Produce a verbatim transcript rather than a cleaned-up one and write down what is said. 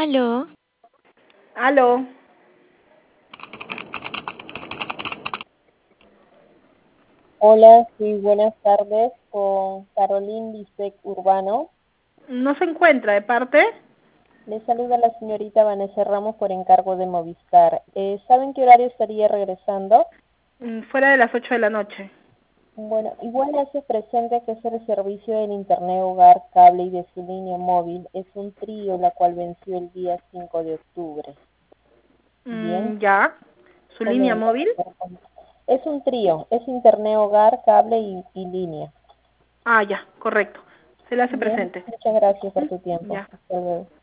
Aló. Aló. Hola, sí, buenas tardes, con Caroline Lisek Urbano. ¿No se encuentra de parte? Le saluda la señorita Vanessa Ramos por encargo de Movistar. Eh, ¿Saben qué horario estaría regresando? Mm, Fuera de las ocho de la noche. Bueno, igual hace presente que es el servicio del Internet Hogar, Cable y de su línea móvil. Es un trío la cual venció el día cinco de octubre. Bien. Mm, ya. ¿Su línea Comenta. móvil? Es un trío, es Internet Hogar, Cable y, y línea. Ah, ya, correcto. Se le hace Bien, presente. muchas gracias por Mm, tu tiempo. Ya. Hasta luego.